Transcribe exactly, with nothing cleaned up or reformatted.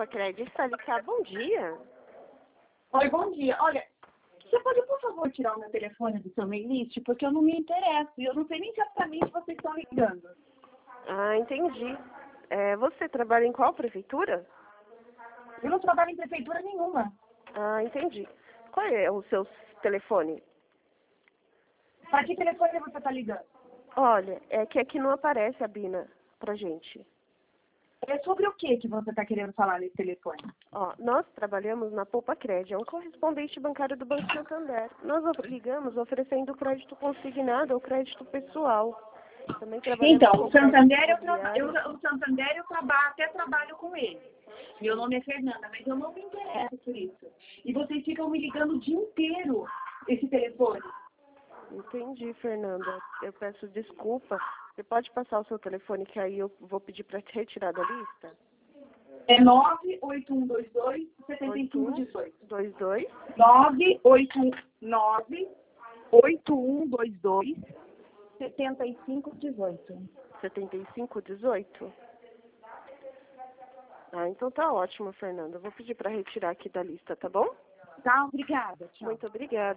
Poupa Crédito, Salicar, bom dia. Oi, bom dia. Olha, você pode, por favor, tirar o meu telefone do seu mail list? Porque eu não me interesso e eu não sei nem exatamente vocês estão ligando. Ah, entendi. É, você trabalha em qual prefeitura? Eu não trabalho em prefeitura nenhuma. Ah, entendi. Qual é o seu telefone? Para que telefone você está ligando? Olha, é que aqui não aparece a Bina pra gente. É sobre o que que você está querendo falar nesse telefone? Ó, nós trabalhamos na Poupa Crédito, é um correspondente bancário do Banco Santander. Nós ligamos oferecendo crédito consignado ou crédito pessoal. Também trabalhamos Então, com o Santander, eu, crédito traba- eu, imobiliário. o Santander eu traba- até trabalho com ele. Meu nome é Fernanda, mas eu não me interesso por isso. E vocês ficam me ligando o dia inteiro esse telefone. Entendi, Fernanda. Eu peço desculpa. Você pode passar o seu telefone que aí eu vou pedir para te retirar da lista? É nove oito um dois dois, sete oito cinco um um oito. dois dois nove oito nove oito um dois dois, sete cinco um oito. setenta e cinco dezoito. Ah, então tá ótimo, Fernanda. Eu vou pedir para retirar aqui da lista, tá bom? Tá, obrigada. Tchau. Muito obrigada.